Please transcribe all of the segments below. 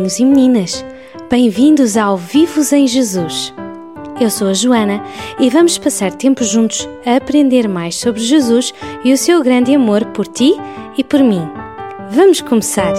meninos e meninas, bem-vindos ao Vivos em Jesus. Eu sou a Joana e vamos passar tempo juntos a aprender mais sobre Jesus e o seu grande amor por ti e por mim. Vamos começar!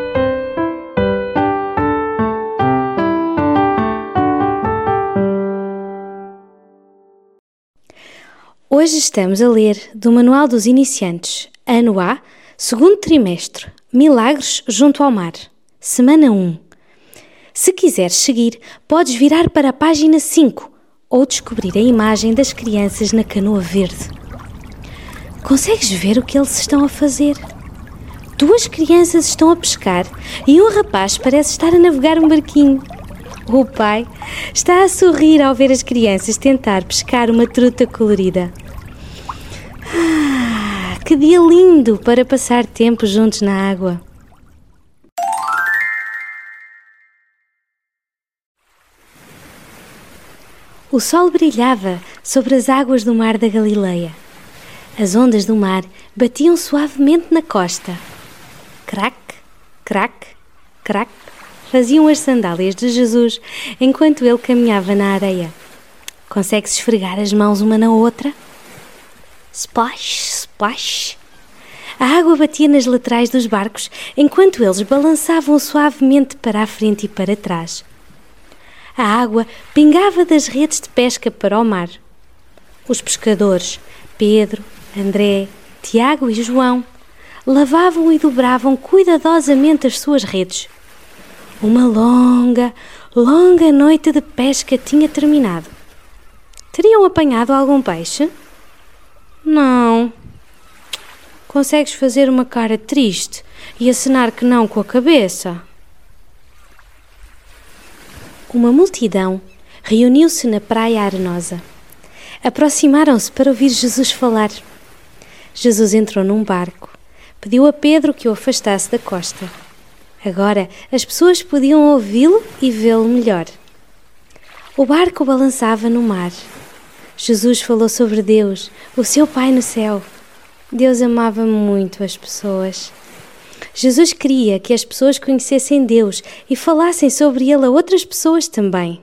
Hoje estamos a ler do Manual dos Iniciantes, Ano A, segundo trimestre, Milagres junto ao mar, Semana 1. Se quiseres seguir, podes virar para a página 5 ou descobrir a imagem das crianças na canoa verde. Consegues ver o que eles estão a fazer? 2 crianças estão a pescar e um rapaz parece estar a navegar um barquinho. O pai está a sorrir ao ver as crianças tentar pescar uma truta colorida. Que dia lindo para passar tempo juntos na água! O sol brilhava sobre as águas do mar da Galileia. As ondas do mar batiam suavemente na costa. Crac, crac, crac, faziam as sandálias de Jesus enquanto ele caminhava na areia. Consegue-se esfregar as mãos uma na outra? Splash, splash! A água batia nas laterais dos barcos enquanto eles balançavam suavemente para a frente e para trás. A água pingava das redes de pesca para o mar. Os pescadores, Pedro, André, Tiago e João, lavavam e dobravam cuidadosamente as suas redes. Uma longa, longa noite de pesca tinha terminado. Teriam apanhado algum peixe? Não. Consegues fazer uma cara triste e acenar que não com a cabeça? Uma multidão reuniu-se na praia arenosa. Aproximaram-se para ouvir Jesus falar. Jesus entrou num barco. Pediu a Pedro que o afastasse da costa. Agora as pessoas podiam ouvi-lo e vê-lo melhor. O barco balançava no mar. Jesus falou sobre Deus, o seu Pai no céu. Deus amava muito as pessoas. Jesus queria que as pessoas conhecessem Deus e falassem sobre Ele a outras pessoas também.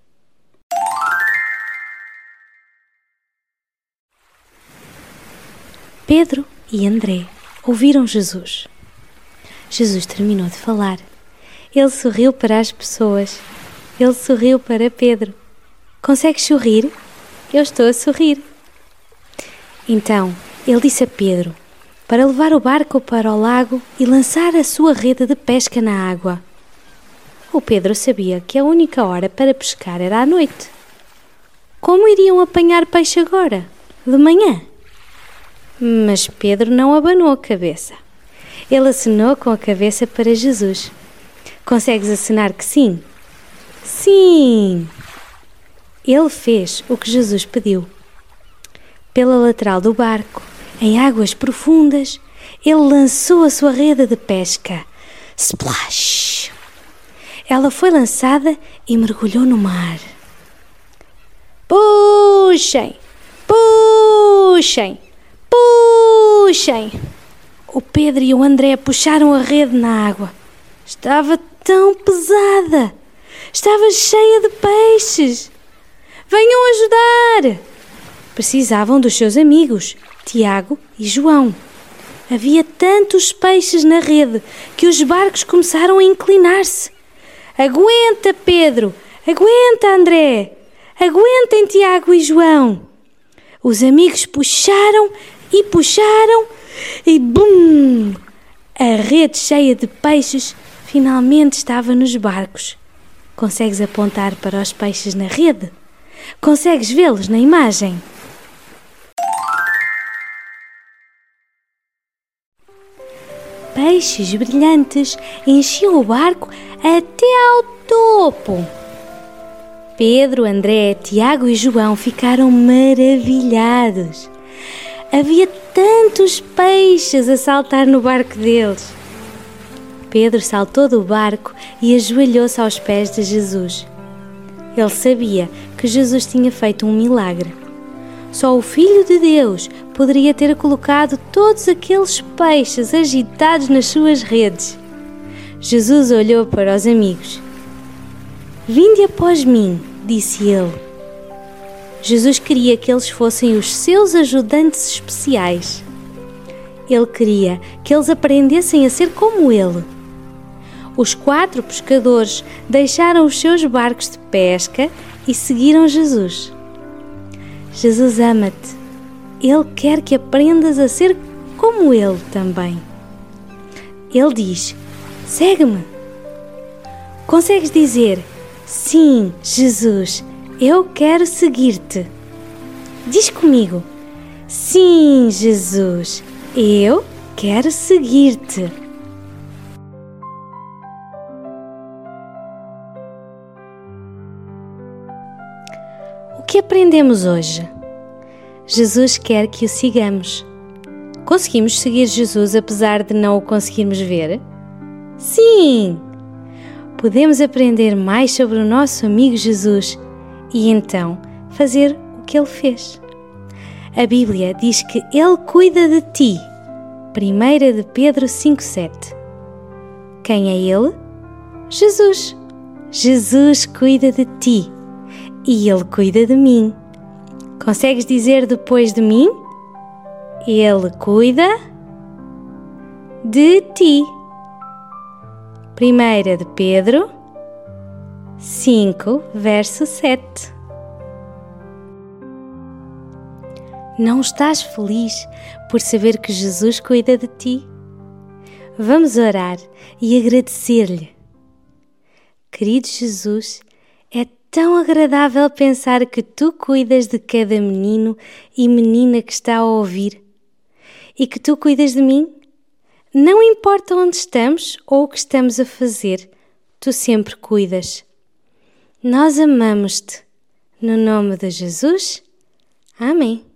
Pedro e André ouviram Jesus. Jesus terminou de falar. Ele sorriu para as pessoas. Ele sorriu para Pedro. Consegues sorrir? Eu estou a sorrir. Então, ele disse a Pedro para levar o barco para o lago e lançar a sua rede de pesca na água. O Pedro sabia que a única hora para pescar era à noite. Como iriam apanhar peixe agora, de manhã? Mas Pedro não abanou a cabeça. Ele acenou com a cabeça para Jesus. Consegues acenar que sim? Sim! Ele fez o que Jesus pediu. Pela lateral do barco, em águas profundas, ele lançou a sua rede de pesca. Splash! Ela foi lançada e mergulhou no mar. Puxem! Puxem! Puxem! O Pedro e o André puxaram a rede na água. Estava tão pesada! Estava cheia de peixes! Venham ajudar! Precisavam dos seus amigos, Tiago e João. Havia tantos peixes na rede que os barcos começaram a inclinar-se. Aguenta, Pedro! Aguenta, André! Aguentem, Tiago e João! Os amigos puxaram e bum! A rede cheia de peixes finalmente estava nos barcos. Consegues apontar para os peixes na rede? Consegues vê-los na imagem? Peixes brilhantes enchiam o barco até ao topo. Pedro, André, Tiago e João ficaram maravilhados. Havia tantos peixes a saltar no barco deles. Pedro saltou do barco e ajoelhou-se aos pés de Jesus. Ele sabia que Jesus tinha feito um milagre. Só o Filho de Deus poderia ter colocado todos aqueles peixes agitados nas suas redes. Jesus olhou para os amigos. Vinde após mim, disse ele. Jesus queria que eles fossem os seus ajudantes especiais. Ele queria que eles aprendessem a ser como ele. Os 4 pescadores deixaram os seus barcos de pesca e seguiram Jesus. Jesus ama-te. Ele quer que aprendas a ser como ele também. Ele diz: segue-me. Consegues dizer: sim, Jesus, eu quero seguir-te? Diz comigo: sim, Jesus, eu quero seguir-te. O que aprendemos hoje? Jesus quer que o sigamos. Conseguimos seguir Jesus apesar de não o conseguirmos ver? Sim! Podemos aprender mais sobre o nosso amigo Jesus e então fazer o que ele fez. A Bíblia diz que ele cuida de ti. 1 de Pedro 5,7. Quem é ele? Jesus. Jesus cuida de ti e ele cuida de mim. Consegues dizer depois de mim? Ele cuida de ti. 1 de Pedro 5, verso 7. Não estás feliz por saber que Jesus cuida de ti? Vamos orar e agradecer-lhe. Querido Jesus, é tão agradável pensar que tu cuidas de cada menino e menina que está a ouvir e que tu cuidas de mim. Não importa onde estamos ou o que estamos a fazer, tu sempre cuidas. Nós amamos-te. No nome de Jesus, amém.